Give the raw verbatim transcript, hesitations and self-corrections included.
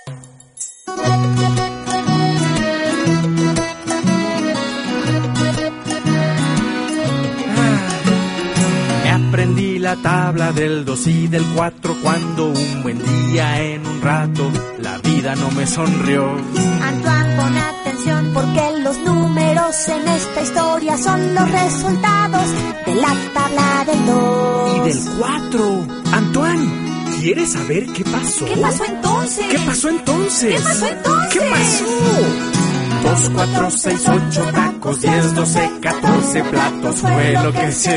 Me aprendí la tabla del dos y del cuatro cuando un buen día en un rato la vida no me sonrió. Antoine, pon atención porque los números en esta historia son los resultados de la tabla del dos. Y del cuatro. Antoine, ¿quieres saber qué pasó? ¿Qué pasó entonces? ¿Qué pasó entonces? ¿Qué pasó entonces? ¿Qué pasó? Dos, cuatro, seis, ocho tacos, diez, doce, catorce platos fue lo que se